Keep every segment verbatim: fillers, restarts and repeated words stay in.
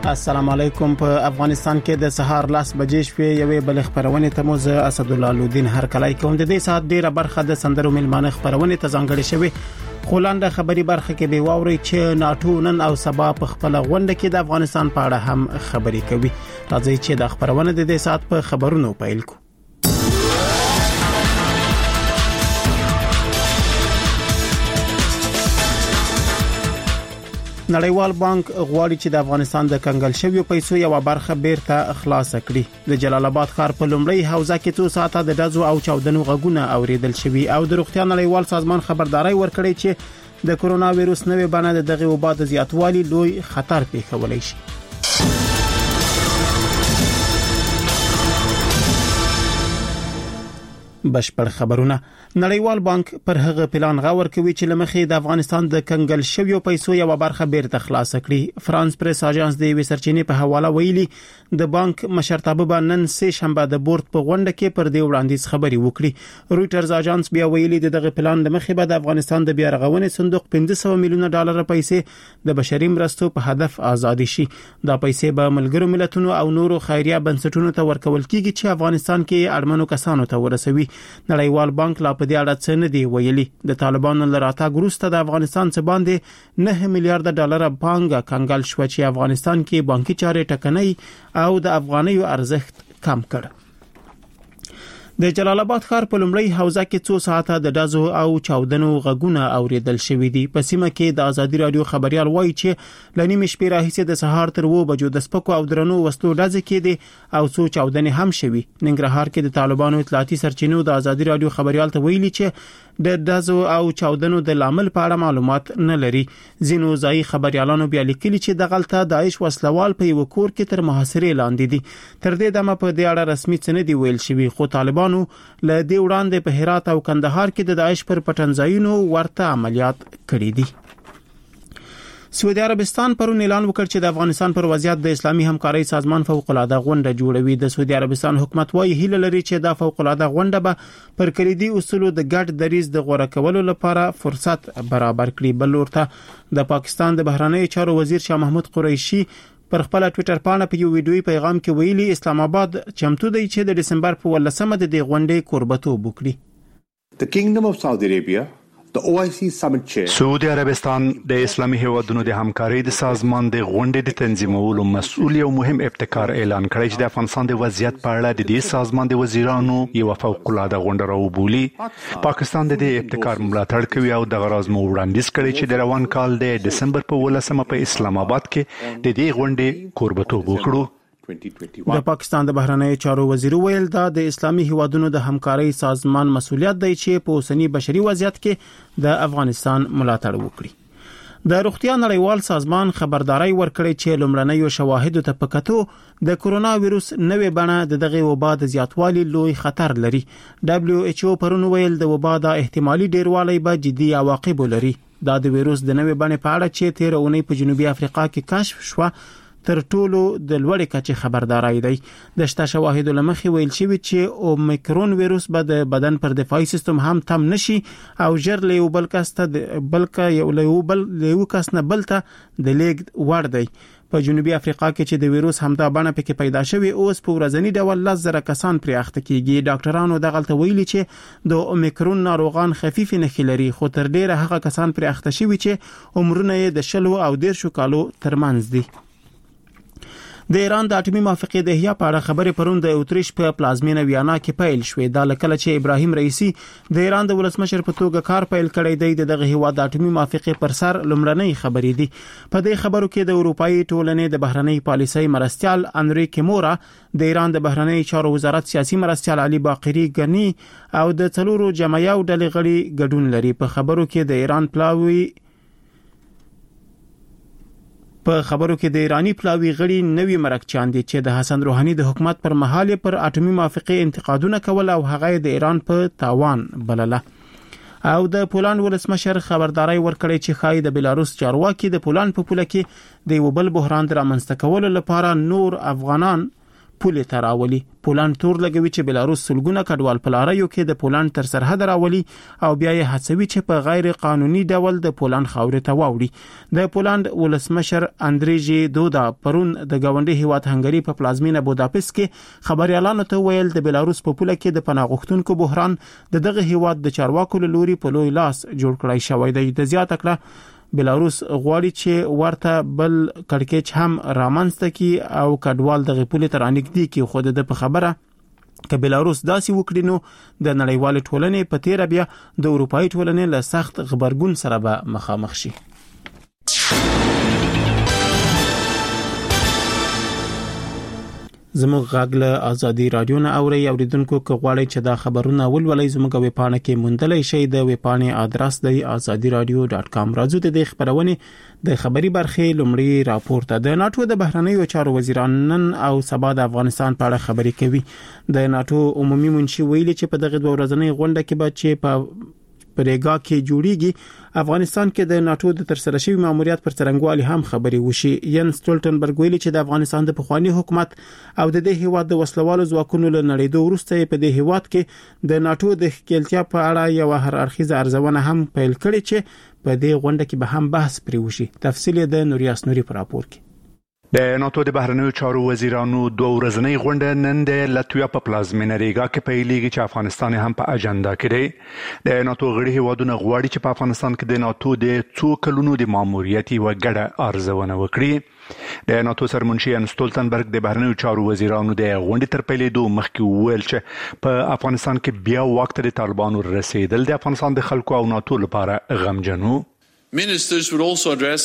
السلام علیکم. په افغانستان کې د سهار لاس بجې شوې یوې بل خبرونه ته موزه اسد الله لودین هر کلای کوم د دې سات ډیره برخه د سندرو ملمانه خبرونه ته ځانګړې شوې. خولانده خبري برخه کې به واوري چې ناتو نن او سبا په خپل غونډه کې د افغانستان په اړه هم خبري کوي. راځي چې د خبرونه د دې سات په خبرونو پیل کو. نړیوال بانک غواړي چې د افغانستان د کنګل شویو پیسو یو برخه بیرته خلاص کړي. د جلال آباد ښار په لومړی حوزه کې څو ساعته د دزو او چاودنو غږونه اوریدل شوي او د روغتیا نړیوال سازمان خبرداري ورکړي چې د کرونا وایروس نوې بڼه دغه وبا د زیاتوالي لوی خطر پیښولای شي. بشپړ خبرونه. نړیوال بانک پر هغه پلان غور کوي چې لمخې د افغانستان د کنګل شویو پیسو یو برخه بیرته خلاص کړي. فرانس پریس اژانس د وی سرچینې په حواله ویلي د بانک مشرتابه باندې سه شنبه د بورډ په غونډه کې پر دې وړاندیز خبري وکړي. رويټرز اژانس بیا ویلي دغه پلان د مخې به د افغانستان د بیا رغونې صندوق پنځه سوه میلیونه ډالر پیسې د بشري مرستو په هدف آزاد شي. دا پیسې به ملګرو ملتونو او نورو خیریه بنسټونو ته ورکول کیږي چې افغانستان کې اړمنو کسانو ته ورسوي. نړیوال بانک لا په دې اړه څه نه دی ویلي. د طالبانو لراته ګروسته د افغانستان څخه باندې نه میلیارډ ډالر پانګه کنګل شو چې افغانستان کې بانکي چارې ټکنۍ او د افغانیو ارزښت کم کړ. د جلال آباد ښار په لومړی حوزه کې څو ساعته د دزو او چاودنو غږونه اوریدل شوې دي. په سیمه کې د ازادي رادیو خبريال وایي چې لنیمه شپې راهیسې د سهار تر و بجو د سپکو او درنو وسلو ډزې کې دي او څو چاودنې هم شوي. ننګرهار کې د طالبانو اطلاعاتي سرچینو د ازادي رادیو خبريال ته ویلي چې د دزو او چاودنو د لامل په اړه معلومات نه لري. ځینو ځای خبريالانو بیا لیکلي چې د غلطه داعش وسلوال په یو کور کې تر محاصرې لاندې دي. تر دې دمه په دې اړه رسمي څه نه دی ویل شوی، خو طالبان له دې وړاندې په هرات او کندهار کې د داعش پر پټنځایونو ورته عملیات کړي دي. سعودي عربستان پرون اعلان وکړ چې د افغانستان پر وضعیت د اسلامي همکارۍ سازمان فوق العاده غونډه جوړوي. د سعودي عربستان حکومت وايي هیله لري چې د فوق العاده غونډه به پر کلیدي اصولو د ګډ دریځ د غوړه کولو لپاره فرصت برابر کړي. بل ورته د پاکستان د بهرنیو چارو وزیر شاه محمود قریشي پر خپل ټوئیټر باندې په یو ویډیوي پیغام کې ویلي اسلام آباد چمتو دی چې د دسمبر په ولسمه د غونډې قربتوب وکړي. The Kingdom of Saudi Arabia, the O I C Summit Chair. سعودي عربستان د اسلامي هیوادونو د همکارۍ د سازمان د غونډې د تنظیمولو مسؤل او مهم ابتکار اعلان کړی چې د افغانستان د وضعیت په اړه د دې سازمان د وزیرانو یو فوق العاده غونډه راوبولي. پاکستان د دې ابتکار ملاتړ کوي او د غراض مو وړاندیز کړی چې د روان کال د دسمبر په ولسمه په اسلام آباد کې د دې غونډې قربتوب وکړو. د پاکستان د بهرنیو چارو وزیر ویل دا د اسلامي هیوادونو د همکارۍ سازمان مسؤلیت دی چې په اوسنی بشري وضعیت کې د افغانستان ملاتړ وکړي. د روغتیا نړیوال سازمان خبرداري ورکړي چې لومړنیو شواهدو ته پکاتو د کرونا وایروس نوې بڼه دغه وبا د زیاتوالي لوی خطر لري. دبليو ایچ او پرون ویل د وبا د احتمالي ډیروالی به جدي عواقب لري. دا د وایروس د نوې بڼې په اړه چې تیر اونۍ په جنوبي افریقا کې کشف شو تر ټولو د لوړې کچې خبرداري دی. د شته شواهدو لمخې ویل شوی چې اومیکرون وایروس به د بدن پر دفاعي سیستم هم تم نشي او جر له بل کسته بلکې یو له بل له کس نه بلته د لیګ ور دی. په جنوبي افریقا کې چې د وایروس همدا بڼه پکې پیدا شوی اوس په ورځنی ډول لزر کسان پرې اخته کیږي. ډاکټرانو د غلطه ویلي چې د اومیکرون ناروغان خفيف نه لري، خو تر ډیره هغه کسان پرې اخته شوی چې عمرونه یې د شلو او دیرشو کالو ترمنځ دي. د ایران د اټومي موافقې د احیا په اړه خبرې پرون د اتریش په پلازمینه ویانا کې پیل شوې. دا لکه چې ابراهیم رئیسی د ایران د ولسمشر په توګه کار پیل کړی دی. دغه هیواد د اټومي موافقې پر سر لومړنۍ خبرې دي. په دې خبرو کې د اروپאי ټولنې د بهرنۍ پالیسۍ مرستيال انریکه مورا، د ایران د بهرنۍ چارو وزارت سیاسي مرستيال علي باقری غنی او د څلورو جمعیو ډلې غړي ګډون لري. په خبرو کې د ایران پلاوی په خبرو کې د ایرانی پلاوی غړي نوی مرکچان دي چې د حسن روحاني د حکومت پر مهال پر اټومي موافقې انتقادونه کول او هغه د ایران په تاوان بلله. او د پولند ولسمشر خبرداري ورکړي چې خای د بلاروس چارواکي د پولند په پوله کې د یو بل بحران رامنځته کولو لپاره نور افغانان پولې ته راولي. پولند تور لګوي چې بلاروس سلګونه کډوال په لاریو کې د پولند تر سرحد راولي او بیا یې هڅوي چې په غیر قانوني ډول د پولند خاورې ته واوړي. د پولند ولسمشر اندریجی دودا پرون د گاونډي هیواد هنګری په پلازمینه بوداپست کې خبريالانو ته ویل د بلاروس په پوله کې د پناه غوښتونکو بحران د دغه هیواد د چارواکو له لوري په لوی لاس جوړ کړی شوی دی. د زیاته کړه بلاروس غواړي چې ورته بل کړکېچ هم رامنځته کی او کډوال دغه پولې تر انګدي کې خود د په خبره ک بلاروس داسې وکړي نو د نړیوال ټولنې په تیر بیا د اروپאי ټولنې له سخت خبرګون سره به مخامخ شي. زموږ غاګله ازادي رادیو نه اوري اوریدونکو کو غواړي چې دا خبرونه ولولئ زموږ ویب پاڼه کې موندلای شئ. د ویب پاڼې ادرس دی azadi radio dot com. راځو د خبرونه د خبري برخه لومړی راپور ته. د ناتو د بهرنیو چارو وزیران نن او سبا د افغانستان په اړه خبري کوي. د ناتو عمومي منشي ویلي چې په دغه دوه ورځنۍ غونډه کې به چې په پرېګا کې جوړیږي افغانستان کې د ناتو د تر سره شوی ماموریت پر څرنګوالي هم خبري وشي. ین سټولټنبرګ ویلي چې د افغانستان د پخوانی حکومت او د دې هیواد د وسلوالو ځواکونو له نړیدو وروسته په دې هیواد کې د ناتو د ښکېلتیا په اړه یو هر اړخیزه ارزونه هم پیل کړې چې په دې غونډه کې به هم بحث پرې وشي. تفصیل د نوریاس نوري پر راپور کې. د ناتو د بهرنیو چارو وزیرانو دوه ورځنۍ غونډه نن د لاتویا په پلازمینه ریګا کې پیلېږي چې افغانستان هم په اجنډا کې دی. د ناتو غړي هیوادونه غواړي چې په افغانستان کې د ناتو د څو کلونو د ماموریت یو ګډه ارزونه وکړي. د ناتو سرمنشي ان سټولټنبرګ د بهرنیو چارو وزیرانو د غونډې تر پیلېدو مخکې ویل چې په افغانستان کې بیا وخت د طالبانو رسیدل د افغانستان د خلکو او ناتو لپاره غمجنو. Ministers will also address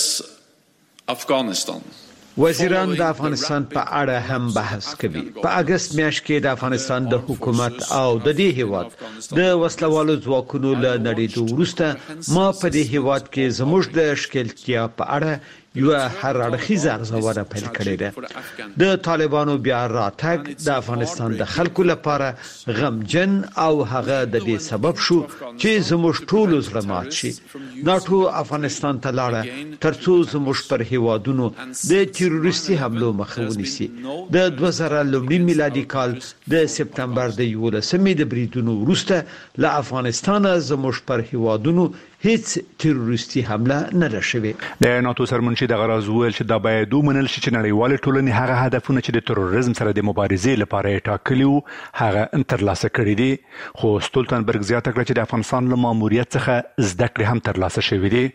Afghanistan. وزیران د افغانستان په اړه هم بحث کوي. په اگست میاشت کې د افغانستان د حکومت او د دې هیواد د وسلوالو ځواکونو له نړیدو وروسته ما په دې هیواد کې زموږ د ښکېلتیا په اړه یو هر اړخیزه ارزونه پیل کړې ده. د طالبانو بیا راتګ د افغانستان د خلکو لپاره غمجن او هغه د دې سبب شو چې زموږ ټول زړه مات شي. ناتو افغانستان ته لاړه ترڅو زموږ پر هیوادونو د تروریستي حملو مخه ونیسي. د دوه زره لومړي میلادي کال د سپتمبر د یولسمې د بریدونو وروسته له افغانستان زموږ پر هیوادونو هیڅ تروریستي حمله نه راشوي. د ناتو سرمنشي د غرض ویل چې دا باید ومنل شي چې نړیوال ټولنې هغه هدفونه چې د تروریزم سره د مبارزې لپاره ټاکلي وو هغه ترلاسه کړي دي. خو سټولټنبرګ زیاته کړه چې د افغانستان له ماموریت څخه زده کړې هم ترلاسه شوې دي.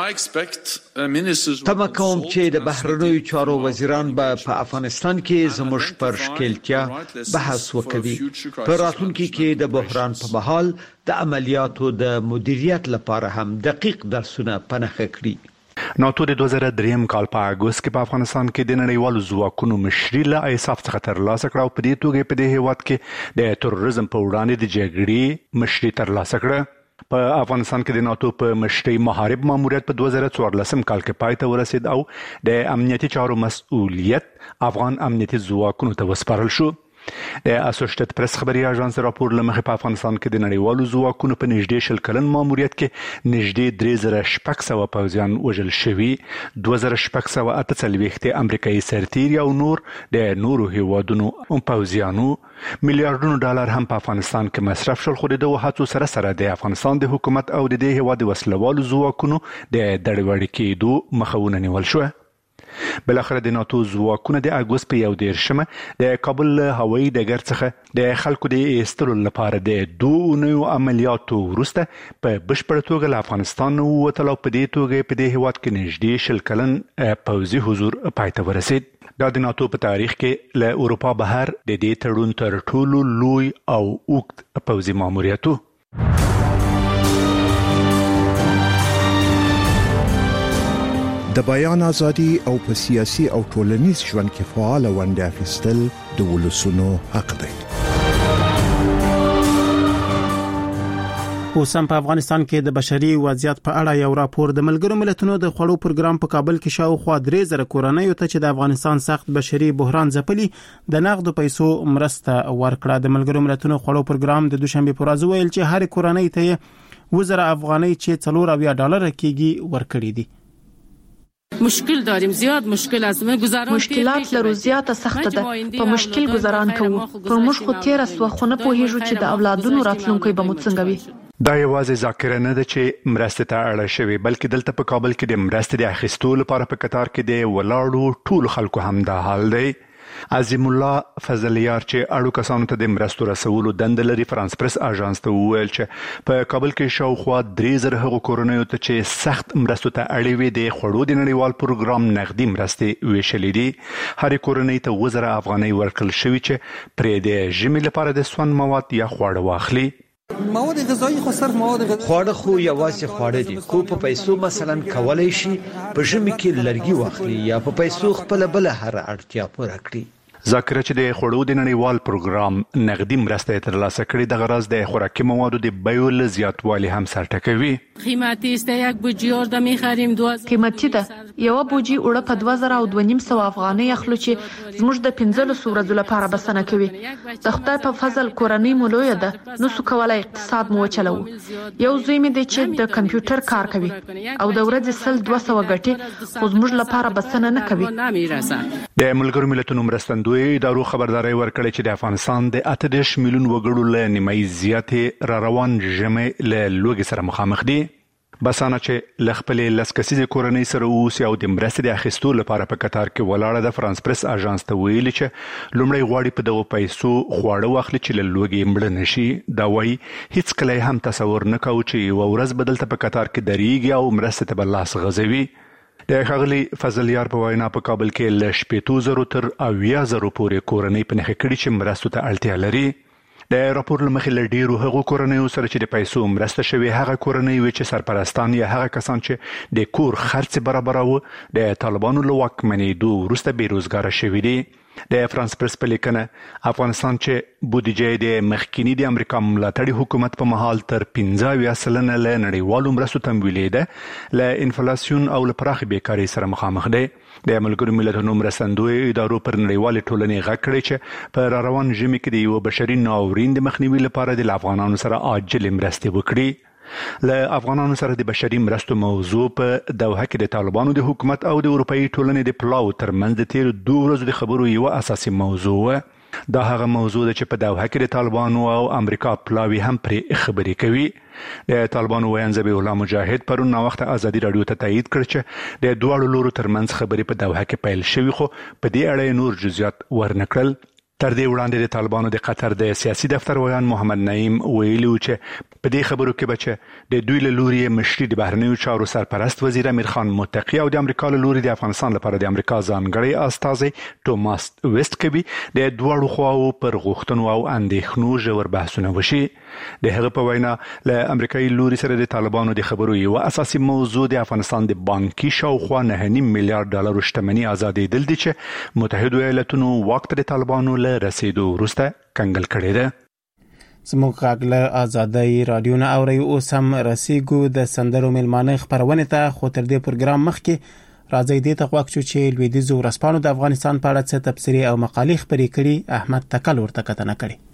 تمه کوم چې د بهرنیو چارو وزیران به په افغانستان کې زموږ پر ښکېلتیا بحث وکړي. په راتلونکي کې د بحران په مهال د عملیاتو د مدیریت لپاره هم دقیق درسونه پنهخه کړي. ناتو د دوه زره درې کال په اگست کې په افغانستان کې د نړیوالو ځواکونو مشري له ایساف څخه ترلاسه کړه او په دې توګه په دې هیواد کې د تروریزم په وړاندې د جګړې مشري ترلاسه کړه. په افغانستان کې د ناتو په مشرۍ محارب ماموریت په دوه زره څوارلسم کال کې پای ته ورسید او د امنیتي چارو مسؤلیت افغان امنیتي ځواکونو ته وسپارل شو. د اسوسییټډ پریس خبري اژانس راپور لمخې په افغانستان کې د نړیوالو ځواکونو په نږدې شل کلن ماموریت کې نږدې درې زره شپږ سوه پوځیان وژل شوي. دوه زره شپږ سوه اته څلوېښت امریکایي سرتیري او نور د نورو هیوادونو پوځیانو میلیارډونو ډالر هم په افغانستان کې مصرف شول. خو د دغو هڅو سره سره د افغانستان د حکومت او د دې هیواد د وسلوالو ځواکونو د دړوړې کېدو مخه ونیول شوه. بلاخره د ناتو ځواکونه د اګوست په یو دیرشمه د کابل هوایي ډګر څخه د خلکو د ایستلو لپاره د دوه اونیو عملیاتو وروسته په بشپړه توګه له افغانستان ووتل او په دې توګه په دې هیواد کې نږدې شل کلن پوځي حضور پای ته ورسید. دا د ناتو په تاریخ کې له اروپا بهر د دې تړون تر ټولو لوی او اوږد پوځي ماموریت و. د بیان ازادي او په سیاسي او ټولنیز ژوند کې فعال ونډه اخیستل د ولسونو حق دی. اوس هم په افغانستان کې د بشري وضعیت په اړه یو راپور د ملګرو ملتونو د خوړو پروګرام په کابل کې شاوخوا درې زره کورنۍ ته چې د افغانستان سخت بشري بحران ځپلي د نغدو پیسو مرسته ورکړه. د ملګرو ملتونو خوړو پروګرام د دوشنبه پر ورځ ویل چې هر کورنۍ ته وزره افغانۍ چې څلور اویا ډالر کېږي ورکړي دي. مشکل داریم زیاد مشکل است گذران مشکلات لرو زیاته سخته ده په مشکل گذران کوو پر موږ خو تیر اس وخونه په هیڅ چې د اولادونو راتلونکو به مو څنګه وي دا یوازې ذاکره نه ده چې مرسته ته اړه شوی بلکې دلته په کابل کې د مرسته د اخیستو لپاره په قطار کې د ولاړو ټول خلکو هم دا حال دی عظیم الله فضلیار چې اړو کسانو ته د مرستو رسولو دند لري فرانس پریس اژانس ته وویل چې په کابل کې شاوخوا درې زره هغو کورنیو ته چې سخت مرستو ته اړې وي د خوړو د نړیوال پروګرام نغدي مرستې ویشلې دي هرې کورنۍ ته اووه زره افغانۍ ورکړل شوي چې پرې د ژمي لپاره د سون مواد یا خواړه واخلي مواد غذایی خو صرف مواد غذایی خواړه خو یوازې خواړه دي کو په پیسو مثلا کولای شي په ژمي کې لرګي واخلي یا په پیسو خپل بل هر اړتیا پوره کړي ذکر چې د خوړو د نړیوال پروګرام نغدي مرسته ترلاسه کړې د غرض د خوراکي موادو د بیو له زیاتوالي هم سر ټکوي قیمتي است یک بوجي اور می‌خریم دوه قیمتي ده یو بوجي وړه په دوه زره او دوه نیم سوه افغانۍ اخلو چې زموږ د پنځلس ورځو لپاره بسنه کوي د خدای په فضل کورنۍ مو لویه ده نو څو کولای اقتصاد مو چلو یو زوی مې د چې د کمپیوټر کار کوي او د ورځې سل دوه سوه ګټي خو زموږ لپاره بسنه نه کوي د ملګرو ملتونو مرستندوی ادارو خبرداري ورکړې چې د افغانستان د اته دېرش میلیون وګړو له نیمایي زیاتې را روان ژمي له لوږې سره مخامخ دي بسانه چې ل خپلې لس کسیزې کورنۍ سره اوسي او د مرستې د اخیستو لپاره په قطار کې ولاړه د فرانس پریس اژانس ته ویلي چې لومړی غواړي په دغو پیسو خواړه واخلي چې له لوږې مړه نشي دا وایي هیڅ کله هم تصور نه کوو چې یوه ورځ به دلته په قطار کې درېږي او مرستې ته به لاس غځوي د ښاغلي فضلیار په وینا په کابل کې له شپېتو زرو تر اویا زرو پورې کورنۍ په نښه کړي چې مرستو ته اړتیا لري د راپور له مخې له ډیرو هغو کورنیو سره چې د پیسو مرسته شوې هغه کورنۍ وې چې سرپرستان یا هغه کسان چې د کور خرڅ برابروه د طالبانو له واکمنېدو وروسته بېروزګاره شوي دي د فرانس پریس په لیکنه افغانستان چې بودیجه د مخکینی د امریکا ملاتړي حکومت په مهال تر پنځه اویا سلنه له نړیوالو مرستو تمویلې ده له انفلاسیون او له پراخې بیکارۍ سره مخامخ دی د ملګرو ملتونو مرستندوی ادارو پر نړیوالې ټولنې غږ کړی چې په را روان ژمي کې د یوه بشري ناورین د مخنیوي لپاره د افغانانو سره عاجلې مرستې وکړي له افغانانو سره د بشري مرستو موضوع په دوحه کې د طالبانو د حکومت او د اروپایي ټولنې د پلاو ترمنځ د تیر دوه ورځو د خبرو یوه اساسي موضوع دا هغه موضوع ده چې په دوحه کې د طالبانو او امریکا پلاوي هم پرې خبرې کوي د طالبانو ویاند ذبیح الله مجاهد پرون ناوخته ازادي رادیو ته تایید کړ چې د دواړو لورو ترمنځ خبرې په دوحه کې پیل شوي خو په دې اړه نور جزئیات ورنکړل تر دې وړاندې د طالبانو د قطر د سیاسي دفتر ویان محمد نعیم ویلي و چې په دې خبرو کې به چې د دوی له لوري مشري د بهرنیو چارو سرپرست وزیر امیر خان متقي او د امریکا له لوري د افغانستان لپاره د امریکا ځانګړی استازی توماس ویسټ کوي د دواړو خواو پر غوښتنو او اندېښنو ژور بحثونه وشي د هغه په وینا له امریکایي لوري سره د طالبانو د خبرو یو اساسي موضوع د افغانستان د بانکي شاوخوا نه نیم میلیارډ ډالر شتمنۍ آزادېدل دي چې متحده ایالاتونو واک ته د طالبانو له رسیدو وروسته کنګل کړی ده زموږ غږ له ازادۍ رادیو نه اورئ اوس هم رسیږو د سندرو میلمانه خپرونې ته خو تر دې پروګرام مخکې راځئ دې ته غوږ شو چې لویدیځو ورځپاڼو د افغانستان په اړه څه تبصرې او مقالې خپرې کړي احمد تکل ورته کتنه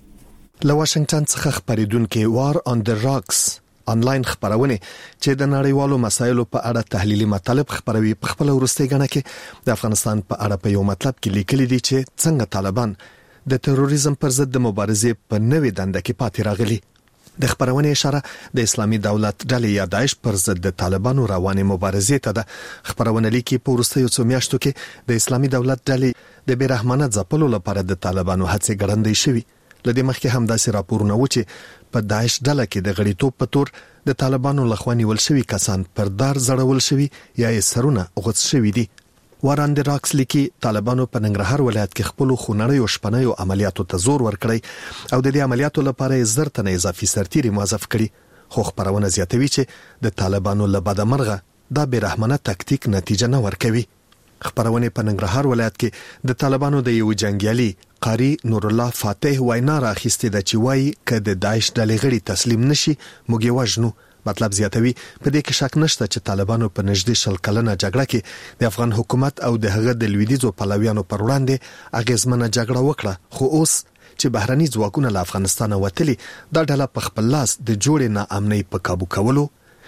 کړې له واشنگټن څخه خبرېدونکو وار آن د راکس انلاین خبرونه چې د نړیوالو مسایلو په اړه تحلیلي مطالب خبروي په خپل ورستۍ غنه کې د افغانستان په اړه په یو مطلب کې لیکلي دي چې څنګه طالبان د تروریزم پر ضد د مبارزې په نوې دنده کې پاتې راغلي د خبرونه اشاره د اسلامي دولت ډلې یا داعش پر ضد د طالبانو روانې مبارزې ته ده خبرونه لیکي په ورستیو څو میاشتو کې د اسلامي دولت ډلې د بیرحمانه ځپلو لپاره د طالبانو هڅې ګړندې شوي لدې مخکې هم داسې راپورونه و چې په داعش ډله کې د غړیتوب په تور د طالبانو لخوا نیول شوي کسان پر دار زړول شوي یا یې سرونه غوڅ شوي دي واران د راکس لیکي طالبانو په ننګرهار ولایت کې خپل خونړی او شپنۍ عملیاتو ته زور ورکړی او د دې عملیاتو لپاره زر تنه اضافي سرتیري موظف کړي خو خبرونه زیاتوي چې د طالبانو له بده مرغه دا بیرحمانه تکتیک نتیجه نه ورکوي خبرونه په ننګرهار ولایت کې د طالبانو د یو جنگیالي قاری نور الله فاتح وینا راخسته د چوي ک د داعش ډلې غړي تسلیم نشي موږ وژنو مطلب زیاتوي په دې کې شک نشته چې طالبانو په نږدې شل کلنه جګړه کې د افغان حکومت او د هغه د لویدیځو پلویانو پر وړاندې اغیزمنه جګړه وکړه خو اوس چې بهرني ځواکونه له افغانستان وتلي دا ډله په خپل لاس د جوړې ناامنۍ په کابو کولو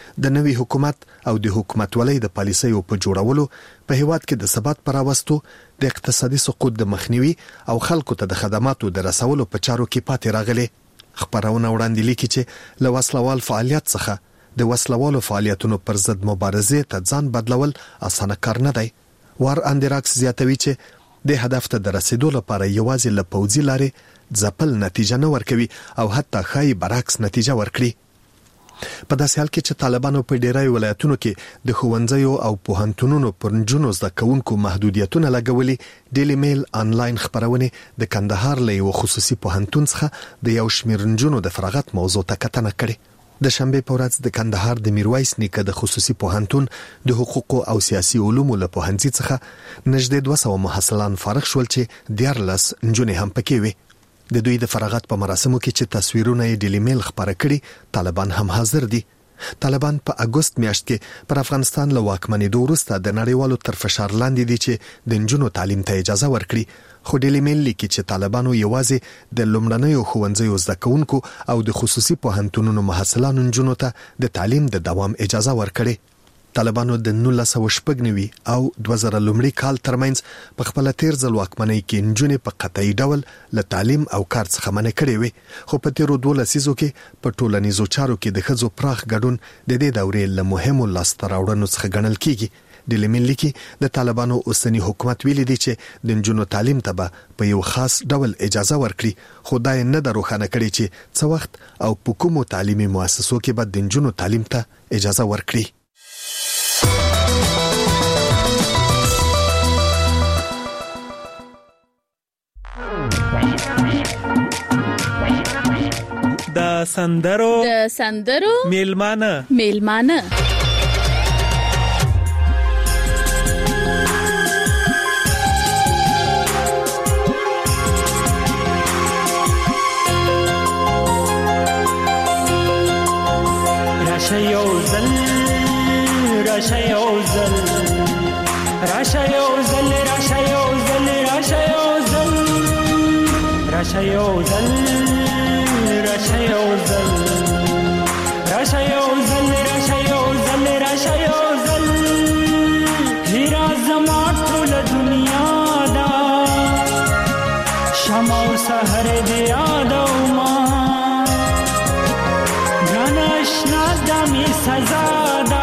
د نوي حکومت او د حکومتولۍ د پالیسیو په جوړولو په هیواد کې د ثبات پر راوستو د اقتصادي سقوط د مخنیوي او خلکو ته د خدماتو د رسولو په چارو کې پاتې راغلي. خبرونه وړاندې لیکي چې له وسلوال فعالیت څخه د وسلوالو فعالیتونو پر ضد مبارزه ته ځان بدلول اسانه کار نه دی. وار اندراکس زیاتوي چې د هدف ته د رسیدو لپاره یوازې له پوځي لارې ځپل نتیجه نه ورکوي او حتی خای برعکس نتیجه ورکړي. په داسې حال کې چې طالبانو په ډیری ولایتونو کې د ښوونځیو او پوهنتونونو پر نجونو زده کوونکو محدودیتونه لګولي، ډیلی میل آنلاین خبرونه د کندهار له یو خصوصي پوهنتون څخه د یو شمېر نجونو د فراغت موضوع ته کتنه کړې. د شنبه په ورځ د کندهار د میرویس نیکه د خصوصي پوهنتون د حقوقو او سیاسي علومو له پوهنځي څخه نږدې دوه سوه محصلان فارغ شول چې دیارلس نجونې هم پکې وي. د دوی د فراغت په مراسمو کې چې تصویرونه یې ډیلی میل خبره کړي، طالبان هم حاضر دي. طالبان په اگست میاشت کې پر افغانستان له واکمنېدو وروسته د نړیوالو تر فشار لاندې دي چې د نجونو تعلیم ته اجازه ورکړي، خو ډیلی میل لیکي چې طالبانو یوازې د لومړنیو ښوونځیو زده کوونکو او د خصوصي پوهنتونونو محصلانو نجونو ته د تعلیم د دوام اجازه ورکړي. طالبانو د نولس سوه شپږ نوي او دوه زره لومړي کال ترمنځ په خپل تیر ځل واکمنۍ کې نجونې په قطعي ډول له تعلیم او کار څخه منع کړې وي، خو په تیرو دوه لسیزو کې په ټولنیزو چارو کې د ښځو پراخ ګډون د دې دورې له مهمو لاسته راوړنو څخه ګڼل کیږي. ډیلی میل لیکي د طالبانو اوسنی حکومت ویلي دی چې د نجونو تعلیم ته به په یو خاص ډول اجازه ورکړي، خو دا نه د روښانه کړي چې څه وخت او په کومو تعلیمي مؤسسو کې به د نجونو تعلیم ته اجازه ورکړي. د سندرو د سندرو میلمانه میلمانه راشه یو زل راشه یو زل راشه یو زل راشه یو زل راشه یو زل راشه یو زل راشه یو زل راشه یو زل راشه یو زل راشه یو زل هیرا زما ټول دنیا دا شمع او سحر دی یاد او ما ګران آشنا دا می سزا دا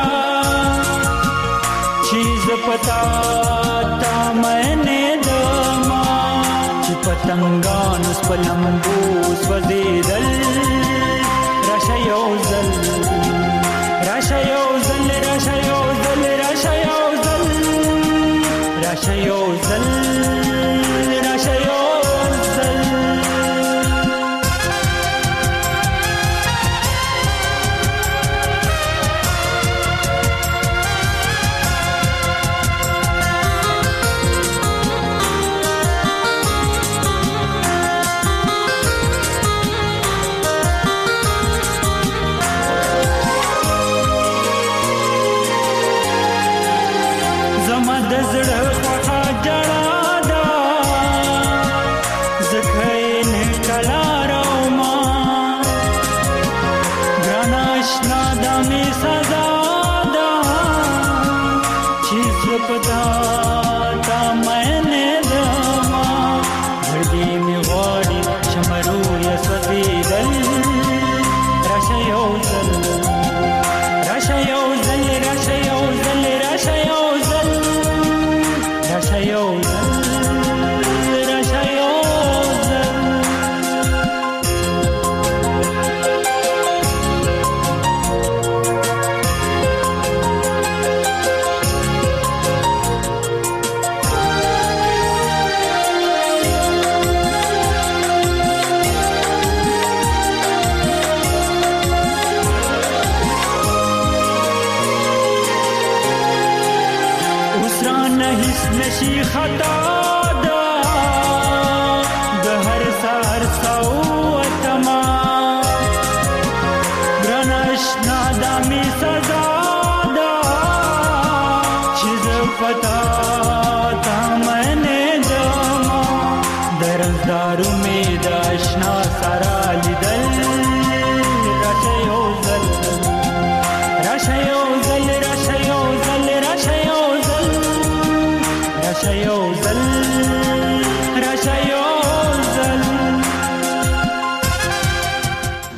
چیز پتا تا مینه دما چې پتنګان اس پلمبو سوځیدل راشه یو زل راشه یو زل راشه یو زل راشه یو زل راشه یو زل راشه یو زل Russia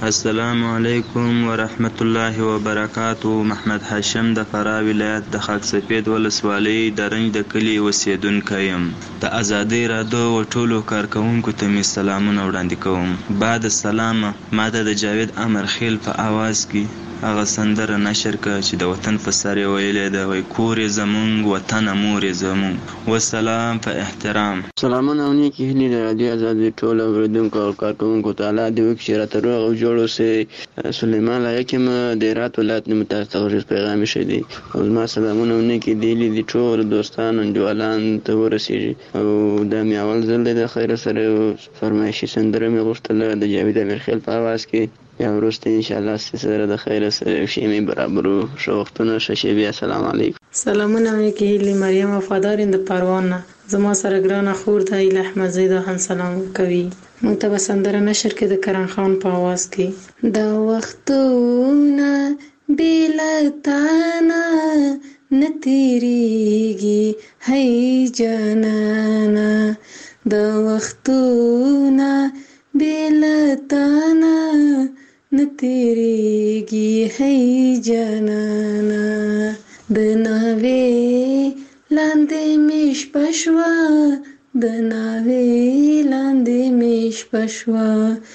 السلام علیکم ورحمت الله وبرکاتو. محمد هاشم د فراه ولایت د خاک سفید ولسوالۍ د رنج د کلي اوسیدونکی یم. د ازادۍ رادیو و ټولو کارکوونکو ته مې سلامونه وړاندې کوم. بعد السلام، ماته د جاوید امرخیل په आवाज کې هغه سندره نشر کړه چې د وطن په سر یې ویلې ده، وایي کور یې زمونږ، وطن مور یې زمونږ. والسلام په احترام. سلامونه او نیکې هیلې د رادیو ازادۍ ټول اورېدونکو او کارکوونکو ته الله دې وکړي چې راته روغ او جوړ اوسئ. سلیمان لایق یم د هرات ولایت نه، تاسو ته غږیز پیغام ایښی دی او زما سلامونه او نیکې هیلې دي ټول دوستان انډیوالان ته ورسېږي. او دا مې اول ځل دی د خیره سره فرمایشي سندره مې غوښتله د جاوید امرخیل په آواز کې. یا وروسته انشاءالله ستاسو سره د خیره سره یو شی مې برابرو. ښه وختونه، ښه شیبې. السلام علیکم. سلامونه او نیکې هیلې. مریم وفادار د پروان نه، زما سره ګرانه خور ده ایله احمد زیدا هم سلام کوي. موږ ته به سندره نشر کې د کرن خان په آواز کې. دا وختونه بې له تانه نه تېرېږي هی جانانه، دا وختونه بې له تانه نه تېرېږي هی جانانه. د ناوې لاندې مې شپه شوه، د ناوې لاندې مې شپه شوه،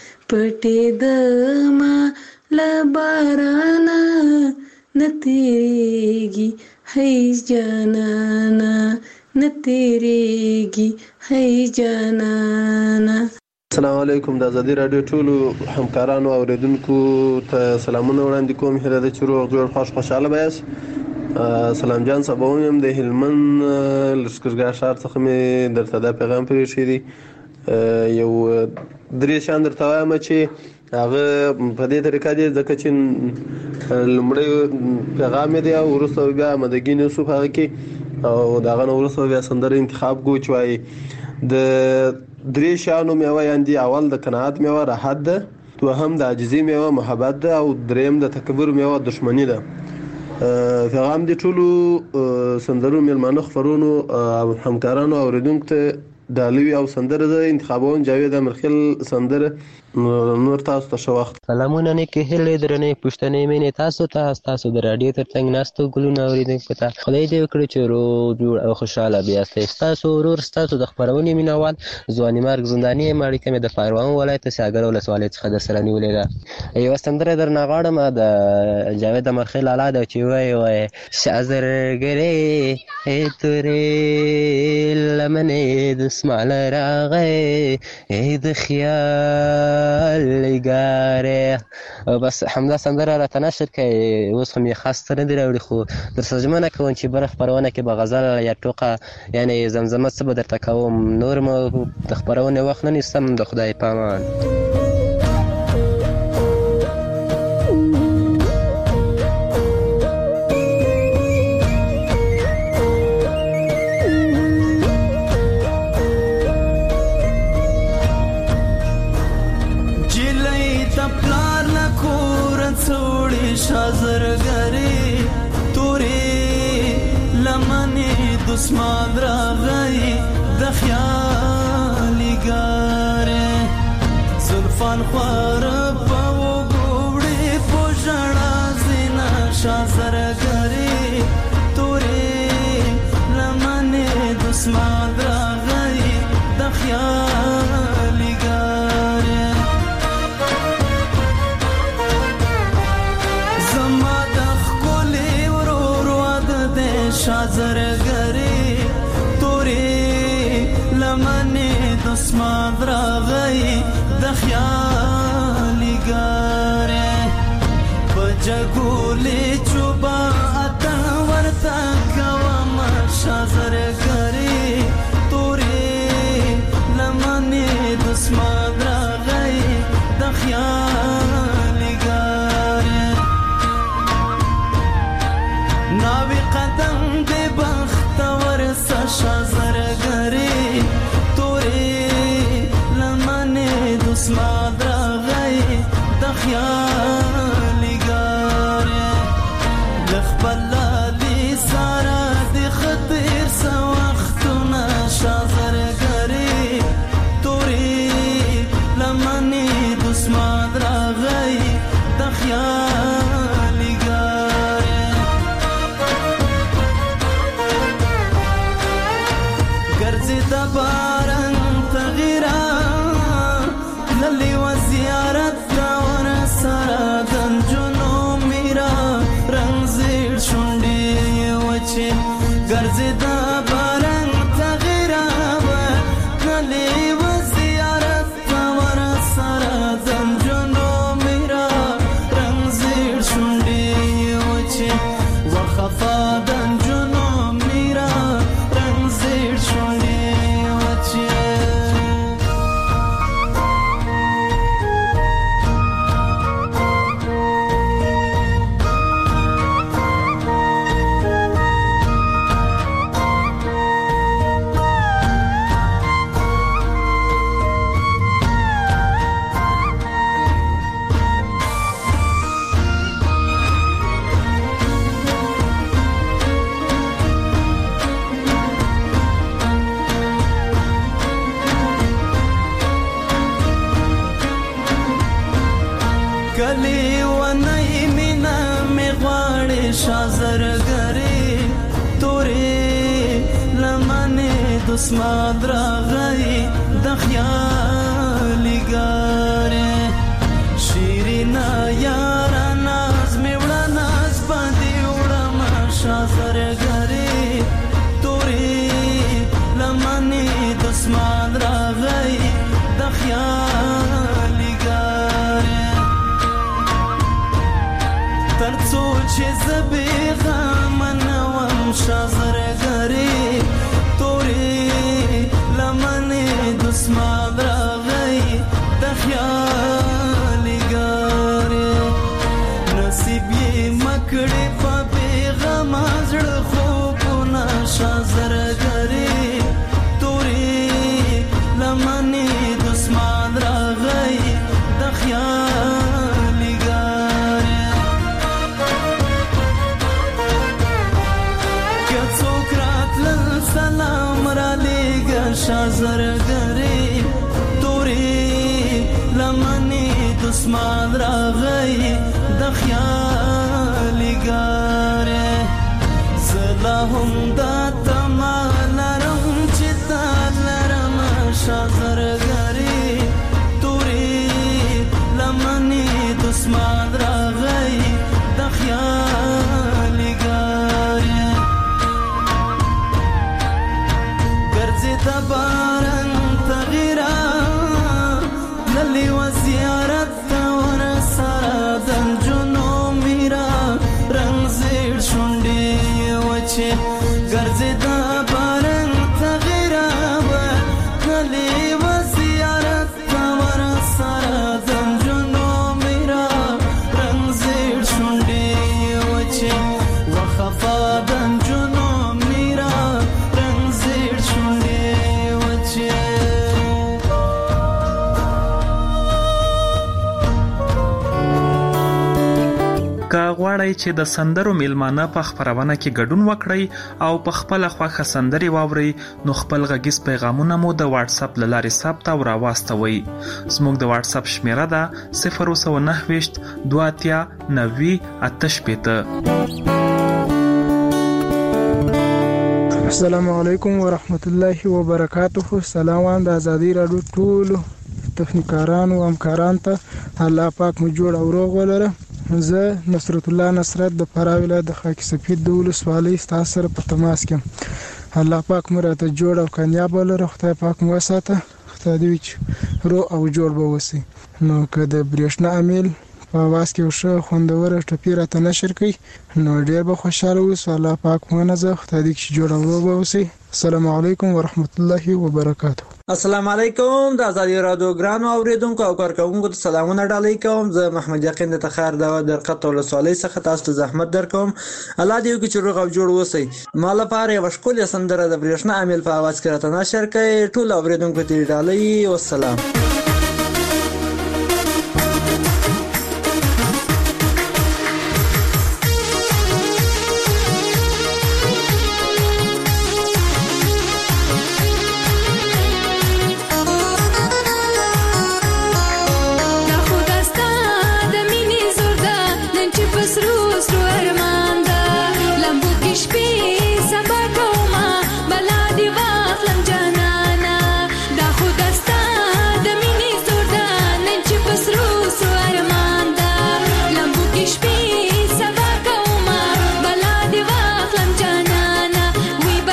پټېدمه له بارانه نه تېرېږي هی جانانه، نه تېرېږي هی جانانه. السلام علیکم. د ازادي رادیو ټولو همکارانو او اوریدونکو ته سلامونه وړاندې کوم. هیله ده چې روغ جوړ خوش خوشحاله به یاست. سلام جان صابون یم د هلمند لښکرګاه ښار څخه مې درته دا پیغام پرېښی دی. یو درې شیان درته وایم چې هغه په دې طریقه دي ځکه چې لومړی پیغام یې دی او وروسته بیا مدګین یوسف هغه کې او د هغه نه وروسته بیا سندره انتخاب کو چې وایي د درې شیانو میوه یاندې اول د قناعت میوه راحت ده، دوهم د عاجزۍ میوه محبت ده او دریم د تکبر میوه دښمني ده. پیغام دې ټولو سندرو میلمانه خپرونو او همکارانو او اوریدونکو ته دالوي او سندره ده انتخابون جاوید امرخیل سندره. نور تاسو ته ښه وخت. سلامونه نیکې هیلې درنې پوښتنې مینې تاسو ته تاسو د راډیو ترڅنګ ناستو ګلونه اوریدونکو ته خدای دې وکړي چې روغ جوړ او خوشحاله بیاستئ. ستاسو ورور ستاسو د خپرونې مینوال ځواني مرګ زنداني یم. اړیکه مې د پروان ولایت ساګر ولسوالۍ څخه در سره نیولې ده. یوه سندره درنه غواړم د جاوید امرخیل اعلی ده چې وایي وایي شازرګرې تورې لمنې د اسماعیل راغی د خیال لګاره. بس همدا سندره راته نشر کړئ. اوس خو مې خاص څه نه دي راوړي خو درسره ژمنه کوم چې بله خپرونه کې به غزل یا ټوقه یعنې زمزمه څه به درته کوم. نور مو د خپرونې وخت نه نیسم. د خدای په امان. شازرګرې تورې لمنې دسمان راغی د خیالي ګارې زلفان خواره په وګوړې په ژړا زینا شازرګرې تورې لمنې دسمان راغی د خیالي ګارې. شازرګرې تورې لمنې دسمان راغی د خیالي ګارې په جګولې چوبا اتن ورته کوم شازرګرې تورې لمنې دسمان راغی د خیالي ګارې. ناوی قدم دې بختور شازرګرې تورې لمنې دسمان راغی د خیالي ګارې. ګرځېدا بارنګ تغیراوه نلی و زیارت ته ورسره د نجونو میرا رنګ زیړ شونډې وچې وخفا د نجونو میرا رنګ زیړ شونډې وچې کلی ونی مینا می غواړي شازرګری تورې لمنې دسمات راغی د خیالي ګارې شیرینا یار ناز می وړه ناز باندې وړه ما شازرګری تورې لمنې دسمات راغی د خیالي ګارې ترڅو چې زبې غمنوم شازرګری تورې لمنې دسمات راغی د خیالي ګارې نصیب یې مکړې په بېغمه زړه خوبونه شازرګری تورې لمنې دسمات راغی د خیالي ګارې سلام را لیگا شازرگری توری لمنی دسمان را غی دخیالی گاره زلاهم دا تمال رم چیتا لرم شازرگری توری لمنی دسمان را غی دخیالی گاره تبارن تغیرا للی و زیارت ور سره د نجونو میرا رنګ زیړ شونډې وچې ګرځېدا بارنګ تغیرا للی و زیارت ور سره د نجونو میرا رنګ زیړ شونډې وچې وخفا د نجونو میرا رنګ زیړ شونډې که غواړئ چې د سندرو میلمانه په خپرونه کې ګډون وکړئ او په خپل خوښه سندري واورئ نو خپل غږیز پیغامونه مو د واتس اپ له لارې ثبت او راواستوئ. زموږ د واتس اپ شمیره ده صفر سو نهه ویشت دوه اتیا نوي اته شپېته. السلام علیکم ورحمت الله وبرکاته. سلام د ازادي راډیو ټولو تخنیکارانو او همکارانو ته الله پاک مو جوړ او روغ ولره. زه نصرت الله نصرت د فراه ولایت د خاک سفید د ولسوالۍ ستاسو سره په تماس کې. الله پاک مو راته جوړ او کامیاب ولره. خدای پاک مو وساته. خدای دې چې رو او جوړ به وسی. نو که د برېښنا امیل په आवाज کې وشه خوندور ټپی راته نشر کوي نو ډیر به خوشاله اوسه. الله پاک مو نزه. خدای دې چې جوړ او رو به وسی. السلام علیکم ورحمت الله وبرکاته. السلام علیکم د ازادي رادیو ګرانو اوریدونکو او کارکونکو ته سلامونه ډالۍ کوم. زه محمد یقین د تخار د درقط ولسوالۍ څخه تاسو ته زحمت درکوم. الله دې وکړي چې روغ او جوړ اوسئ. ما لپاره یو ښکلی سندره د برېښنا امیل په आवाज کې راته نشر کړئ. ټول اوریدونکو ته ډالۍ. والسلام. We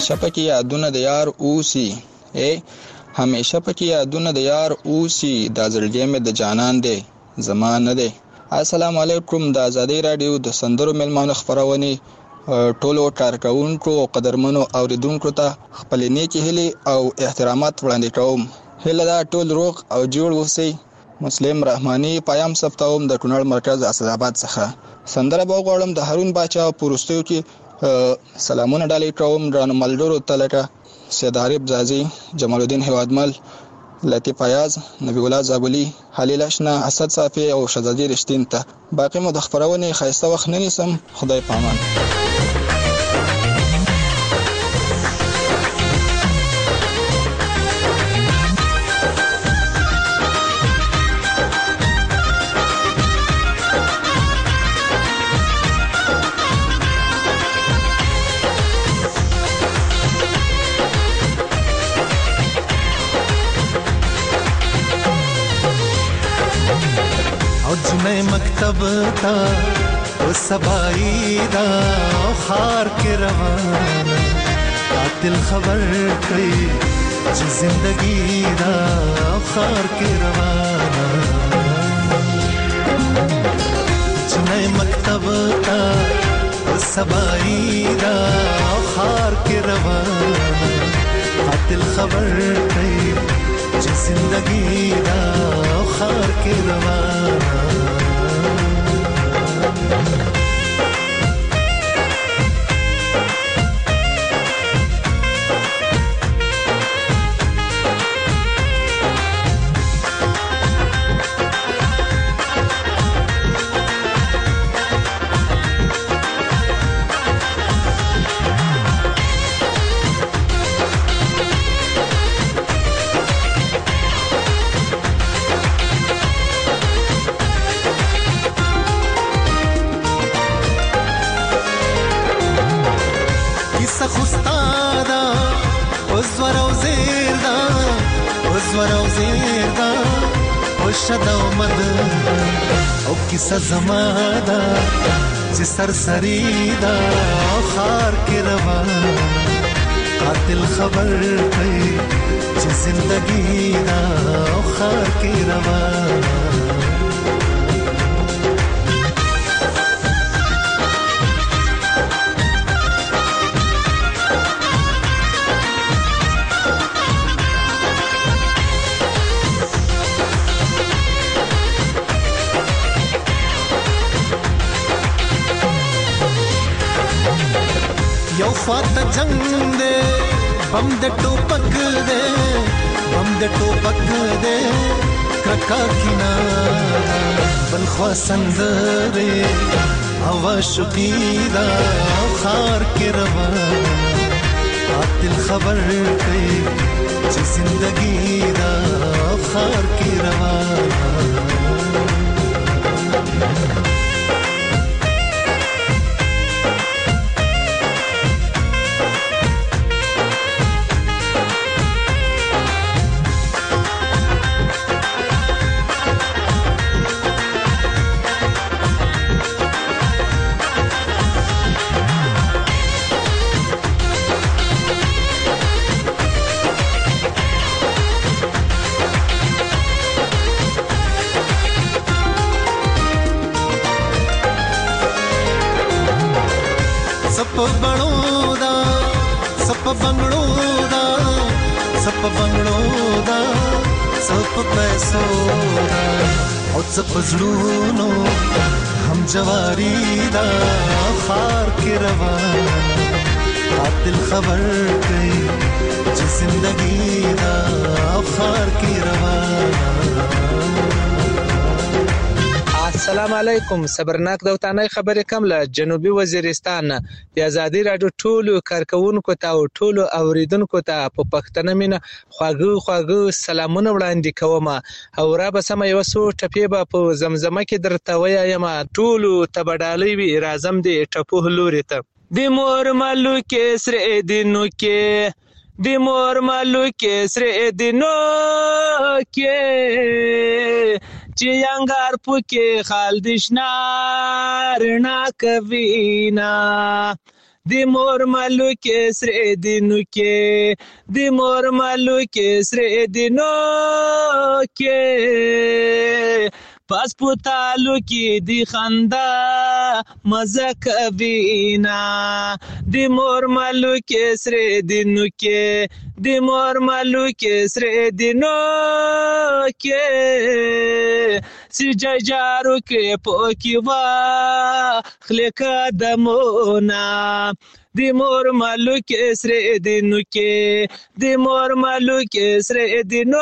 همیشه پکې یادونه د یار اوسي ای همیشه پکې یادونه د یار اوسي دا زړګی مې د جانان دی زما نه دی. السلام علیکم. د ازادي رادیو د سندرو ملمانو خبرونه ټولو کارکونکو او قدرمنو اوریدونکو ته خپل نیکی هیلې او احترامات وړاندې کوم. هیله دا ټول روغ او جوړ اوسئ. مسلم رحماني پیام ثبتوم د کونړ مرکز اسداباد څخه. سندره به غواړم د هارون باچا پورستیو کې سلامونه ډالۍ کوم درانو ملګرو ته لکه سید عارف زازي، جمال الدین هوادمل، لطیف ایاز، نبی الله زابلی، خلیل اشنا، اسد صافی او شهزادی رشتین ته. باقی مو د خبرونه خایسته وخت نه نیسم. خدای پامان. نئے مکتب تا او سبائی دا او خار کے روانا قاتل خبر کئی چی زندگی دا او خار کے روانا نئے مکتب تا او سبائی دا او خار کے روانا قاتل خبر کئی چی زندگی دا او خار کے روانا کیسه زما دا چې سرسری دا خار کې روان قاتل خبر کوي چې زندگی دا خار کې روان. خواته جنگ دے بم د ټوپک دے بم د ټوپک دے کرکا کینا بل خوا سندره هوا شقیدا خار کې روان قاتل خبر کوي چې زندگی دا خار کې روان. پزړونو هم جواری دا خار کې روان قاتل خبر کوي چې زندگی دا خار کې روان. السلام علیکم. صبرناک دوتانه خبرې کوم له جنوبي وزیرستان. د ازادي راډیو ټولو کارکونکو ته او ټولو اوریدونکو ته په پښتنه مینه خواږه خواږه سلامونه وړاندې کوم. او را به سم یو څو ټپې به په زمزمه کې درته وایم. ټولو تبډالۍ وی راځم د ټپو لوري ته. د مور مالو کې سره دینو کې د مور مالو کې سره دینو کې چې انګار پکې خال دشنا رڼا کوي نا د مور مالو کې سره دینو کې د مور مالو کې سره دینو کې پاسپورتالو کې دی خندا مزه کوینا د مور مالو کې سره دینو کې د مور مالو کې سره دینو کې سی جارو کې پوکی وا خلک دمونا د مور مالو کې سره دینو کې د مور مالو کې سره دینو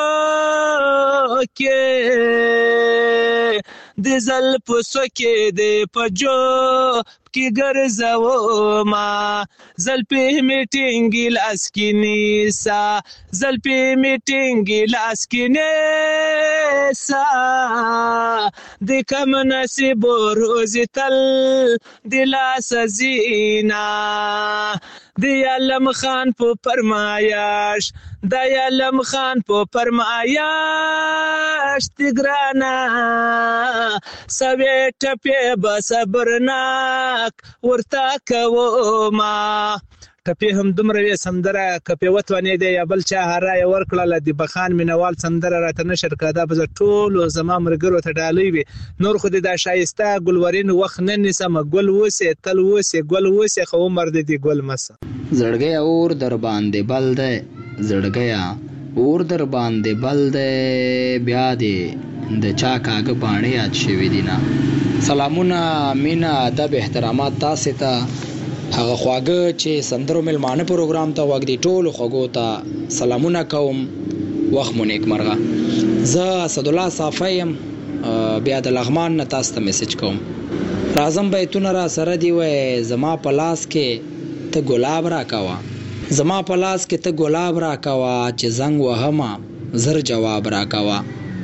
کې د زل پوسو کې د پجو کې ګرځاو ما زل په میټینګ لاس کې نیسا زل په میټینګ لاس کې نیسا د کم نصیب روز تل د لاس زینا د علم خان په فرمایش د علم خان په فرمایش تګرانا سوي ټپه بصبرناک ورتا کوما ټپه هم دومره سندره کپه وتونه دی یا بل چا هرای ورکړه د بخان مینوال سندره راته نشر کړه به ټول زما مرګرو ته ډالۍ وي نور خو د شایسته ګلورین وخت نه نسم ګل وسه تل وسه ګل وسه خو مرد دی ګل مس زړګي اور در باندې بل ده زړګي اور در باندې بل ده بیا دی د چا کاغه باندې یاد شوی دینا سلامونه مینا ادب احترامات تاسو ته هغه خواږه چې سندرو ملمانه پروګرام ته وګړي ټول خوګو ته سلامونه کوم وخت مو نیک مرغه زه اسد الله صافیم بیا د لغمان نه تاسو ته میسج کوم راځم بیتونه را سره دی وای زما په لاس کې ته ګلاب را کاوه زما په لاس کې ته ګلاب را کاوه چې زنګ وهما زر جواب را کاوه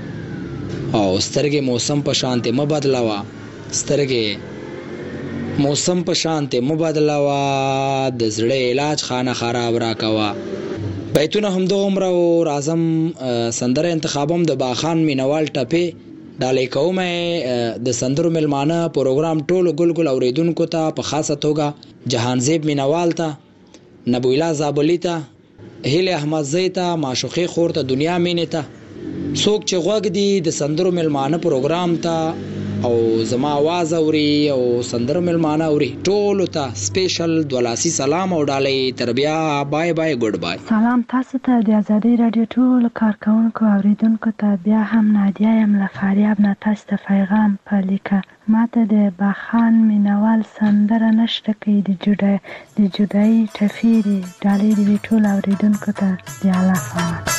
او سترګې موسم په شانته مبادلاوه سترګې موسم په شانته مبادلاوه د زړه علاج خانه خراب را کاوه بیتونه هم د عمر او اعظم سندره انتخابم د باخان مینوال ټپه ډالې کومه د سندرو ملمانه پروګرام ټولو ګلګل اوریدونکو ته په خاصه توګه جهانزیب مینوال ته نبویلا زابلی ته هیله احمد زیتا معشوقي خور ته دنیا مینه ته څوک چې غوږ دی د سندرو ملمانه پروګرام ته او زما आवाज اوري او سندرو ملمانه اوري ټول ته سپیشل دولاسي سلام او ډالۍ تربیا بای بای ګډ بای سلام تاسو ته د ازادي رادیو ټول کارکونکو اوریدونکو ته بیا هم نادیا یم له فاریاب نه تاسو ته پیغام پلیکه ماته د باخان مینوال سندره نشته کې د جدای د جدای ټفیری ډالۍ دی ټول اوریدونکو ته دی الله سلام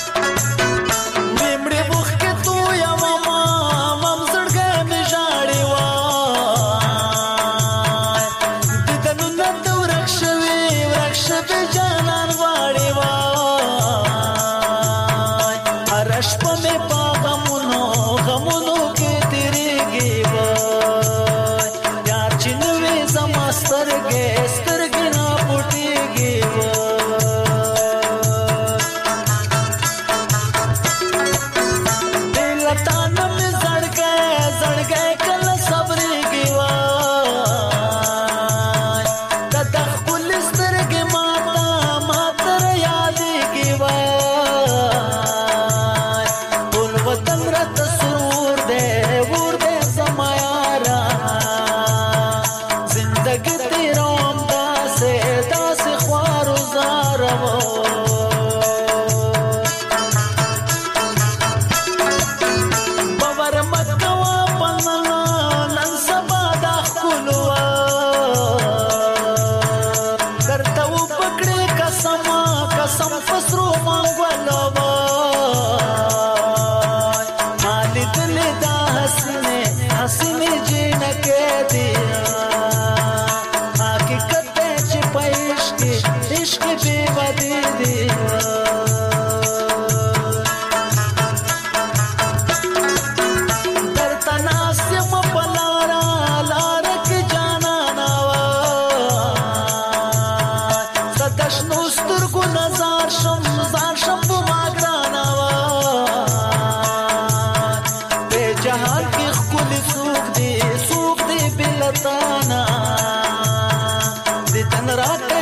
Rata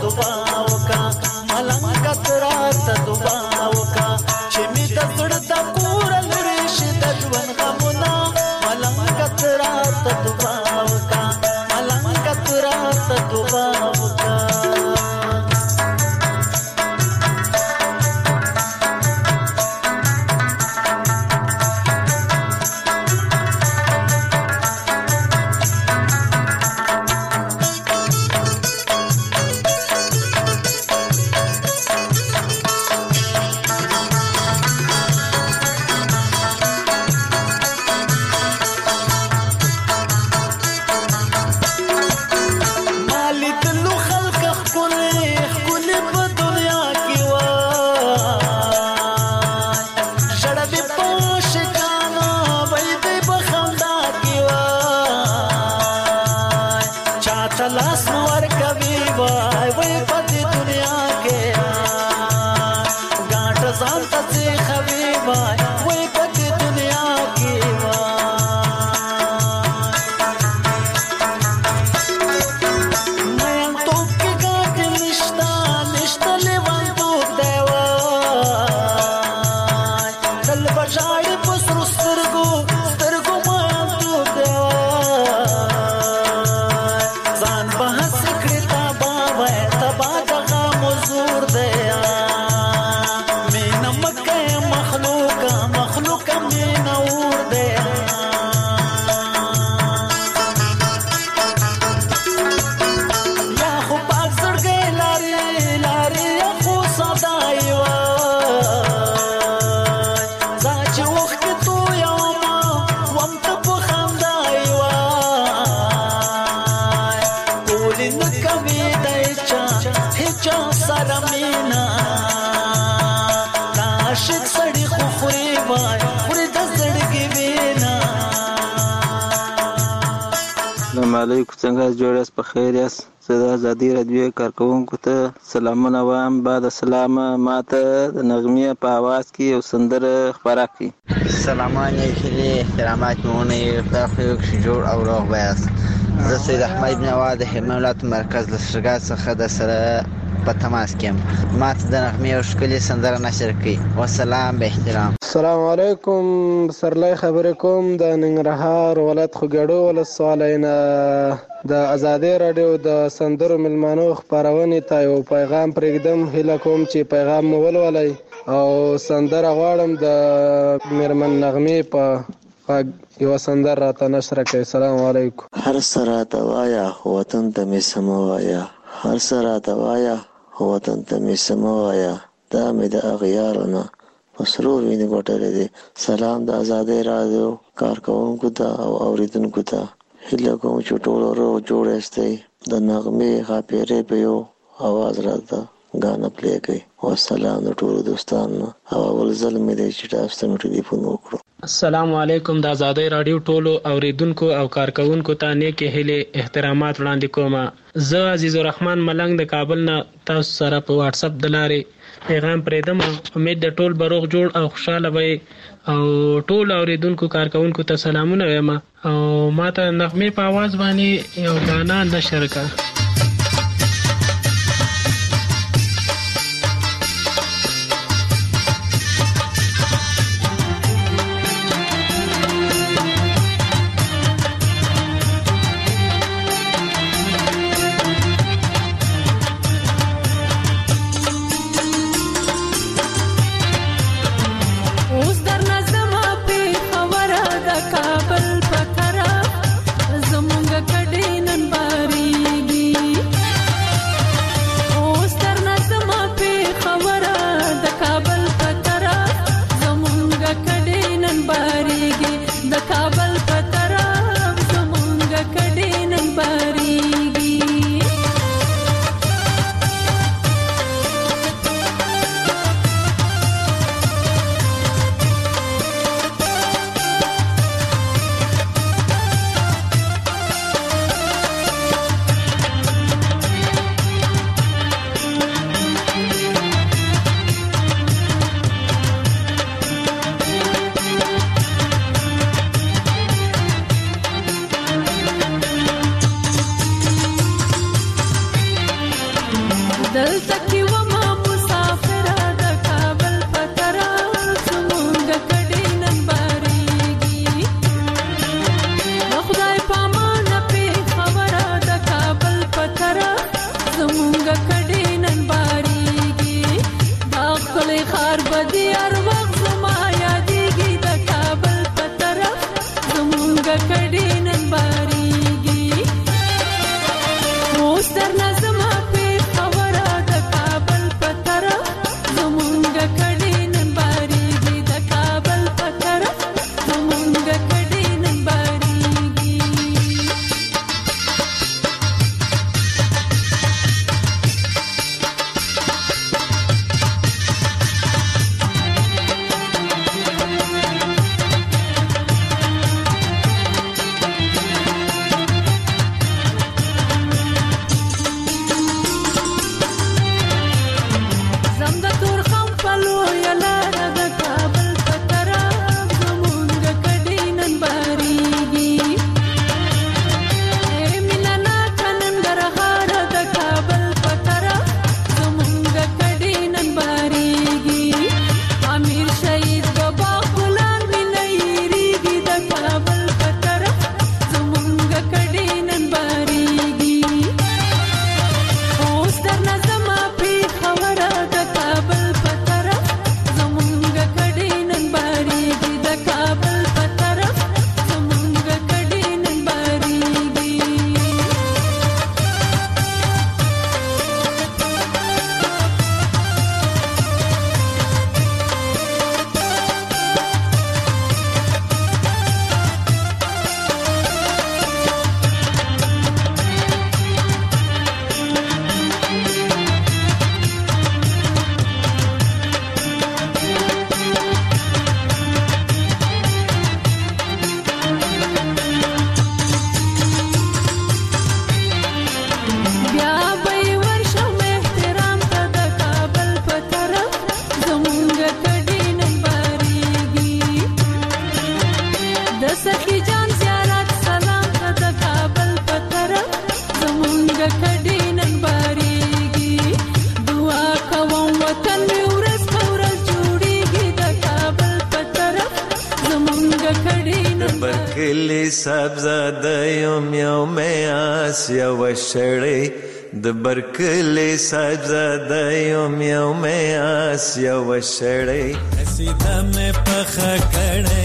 دعا وکا ملنګ ترا ته دعا وکا چې می د زړه د کور لري شي د ژوند غمونه ملنګ ترا ته دعا وکا ملنګ ترا ته دعا وکا علیکم څنګه جوړ یاست په خیر یاست زه د ازادي راډیو کارکوونکو ته سلامونه وایم بعد السلام ماته د نغمې په आवाज کې یو سندره خبره کړي سلامان یې احترامات مونږ تاسو یو جوړ او روغ بیاست زه سید احمد بن عواد حمایت مرکز لسرګات څخه د سره په تماس کې ماته د نغمې او شکلې سندره نشر کړي والسلام به احترام السلام علیکم سرلای خبرې کوم د ننګرهار ولایت خوګړو ولسوالینا د ازادي رادیو د سندرو ملمانو خبرونه ته یو پیغام پرېږدم هله کوم چې پیغام مو ولولای او سندره غواړم د میرمن نغمې په یو سندره راته نشر کړئ السلام علیکم هر سره دوایا وطن ته می سموایا هر سره دوایا وطن ته می سموایا دا مې د اغیارونه مسرور ویني ګټلې دي سلام د ازادي رادیو کارکوونکو ته او اوریدونکو ته هله کوم چې ټول ورو جوړېستي د نغمې خاپېرې په یو आवाज راځه غانا پلی کوي والسلام ټول دوستانو او اول ظلم دې چې تاسو ته ټلیفون وکړو السلام علیکم د ازادي رادیو ټولو اوریدونکو او کارکوونکو ته نیک هیله احترامات وړاندې کوم زه عزیز الرحمن ملنګ د کابل نه تاسو سره په واتس اپ دلاري پیغام پرېدم امید د ټول بروغ جوړ او خوشاله وي او ټول اوریدونکو کارکوونکو ته سلامونه وایم او ماته نغمې په आवाज باندې یو غانا نشر کړه زمونږ کډې نن باریږي وشړې د برکلې سجده یم یم آس یو وشړې سیده مې پخه کړې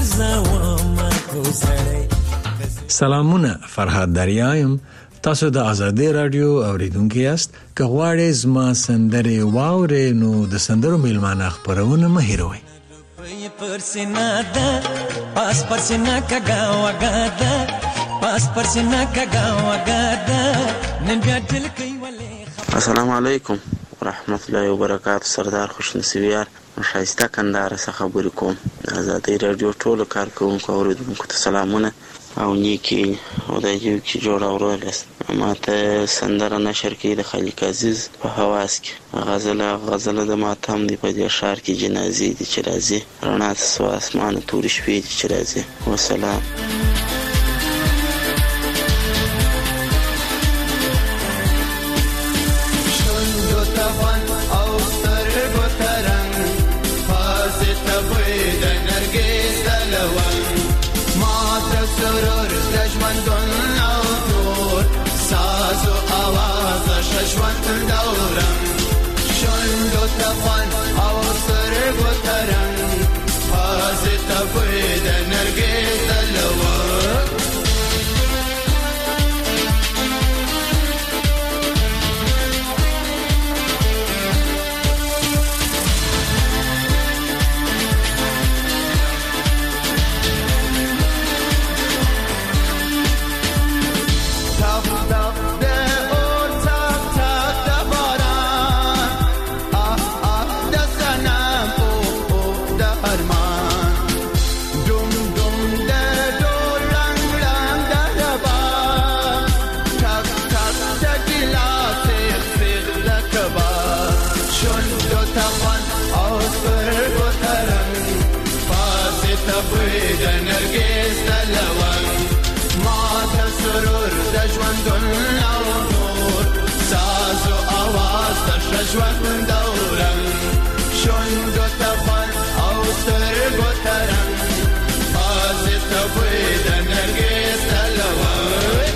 ګرځوم کوسړې. سلامونه، فرهاد دریایم. تاسو د ازادي رادیو اوریدونکو یاست. که غواړئ زما سندرې واورئ نو د سندرو میلمانه خپرونه مه هېروئ. پر سینا ده پاس پر سینا کګا وګا ده پاس پر سینا کګا وګا ده نن بیا دل کوي ولې. السلام علیکم ورحمت الله وبرکاته. سردار خوش نصیبیار شایسته کندهار څخه خبرې کوم. ازادي رادیو ټولو کارکوونکو اوریدونکو ته سلامونه او نیکی او د یو کی جوړ اورول است. ماته سندره نشر کې د خلیق عزیز په حواس کې غزله غزله د ماتم دی په دې شهر کې جنازې دي چې راځي رڼا سو اسمان تور شپې دي چې راځي. والسلام. ژوندون او نور ساز او आवाज ژوند او رنګ شونډو ته خوند او سترګو ته رنګ بازې ته بوی د نرګس د لونګ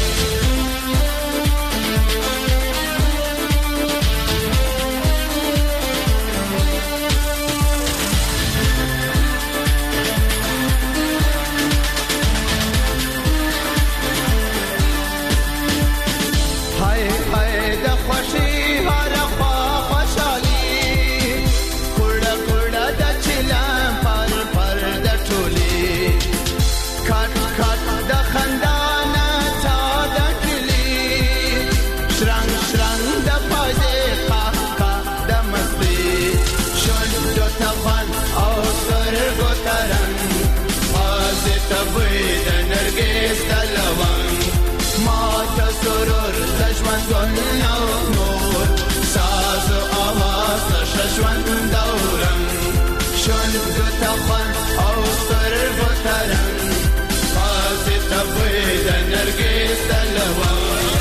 سرور د ژوند ګل او نور ساز او اواز د ژوند دوران شونډو ته خوند او سترګو ته رنګ بازې ته بوی د نرګس د لونګ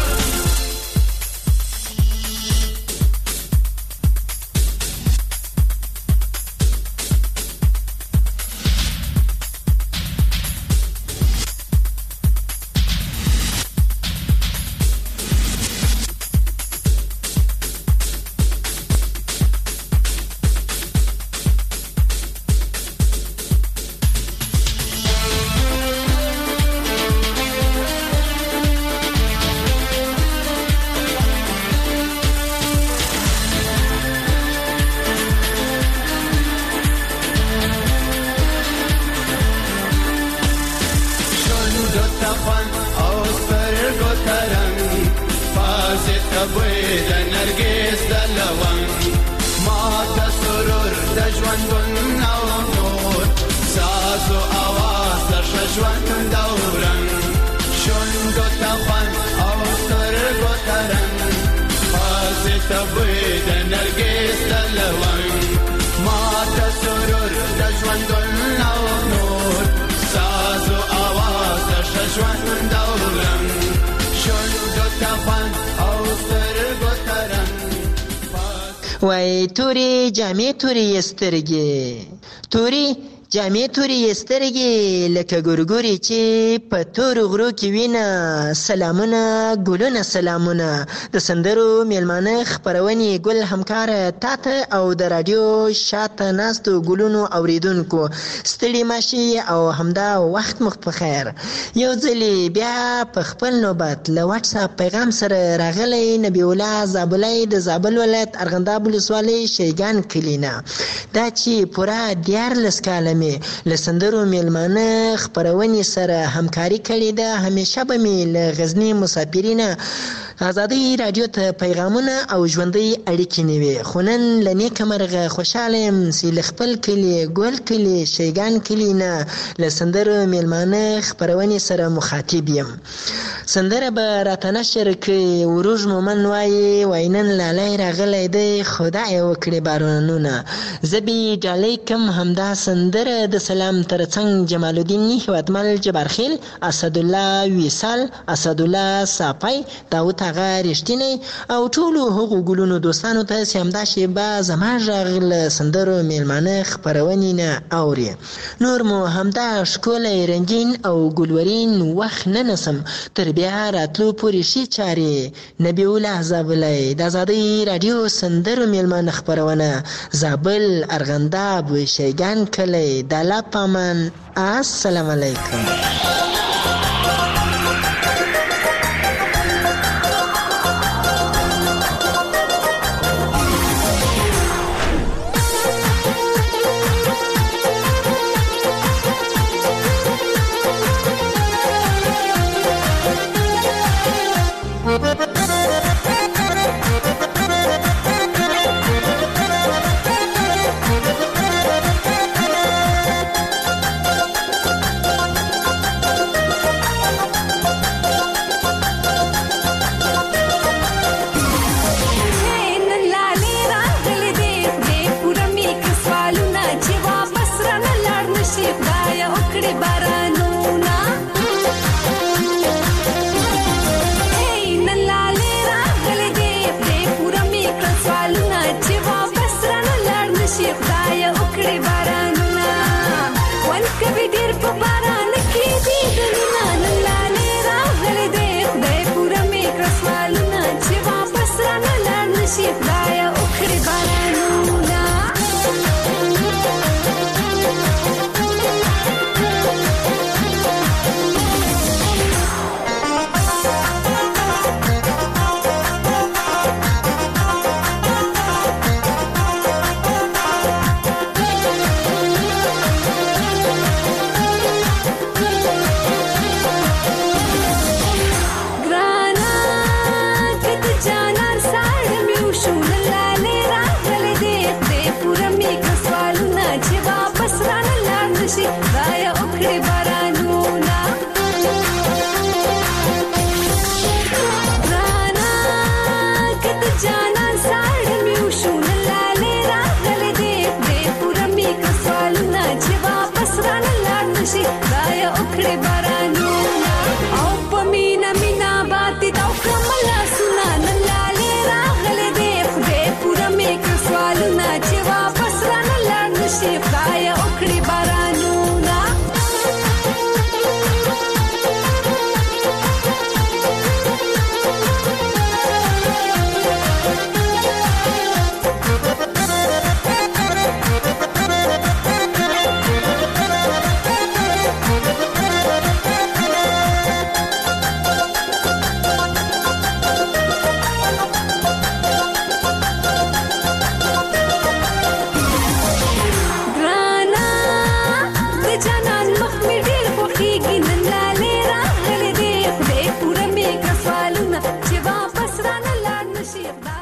وای توري جامې توري سترګې توري جامې توري سترګې لکه ګورګوري چې په تورو غرو کې وینه سلامونه ګلونه سلامونه د سندرو میلمانه خپرونې ګل همکاره تاته او د رادیو شاته ناستو ګلونو اوریدونکو ستړي ماشي او همدا وخت مخ په خیر یو ځلې بیا په خپل نوبت له واتس اپ پیغام سره راغلی نبی الله زابلای د زابل ولایت ارغنداب ولسوالۍ شیګان کلینا دا چې پوره دیارلس کاله له سندرو میلمانه خپرونې سره همکاري کړې ده همیشه به مې له غزني مسافرینه آزادۍ رادیو ته پیغامونه او ژوندۍ اړیکې نه وي خو نن له نیکه مرغه خوشحاله یم چې له خپل کلي ګل کلي شیګان کلي نه له سندرو میلمانه خپرونې سره مخاطب یم سندره به راته نشر کړي وروژ مومن وایي وایي نن لالی راغلی دی خدای وکړي بارانونه زه به ډالۍ کم همدا سندره د سلام ترڅنګ جمال الدین هیوادمل جبارخیل اسدالله ویسال اسدالله صافی داود هغه رښتینی او ټولو هغو ګلونو دوستانو ته چې همدا شیبه زما غږ له سندرو میلمانه خپرونې نه اوري نور مو همدا ښکلی رنګین او ګلورین وخت نه نسم تر بیا راتلو پورې شي چارې نبی الله زابلی د آزادۍ رادیو سندرو میلمانه خپرونه زابل ارغنداب شیګان کلی د الله په امان السلام علیکم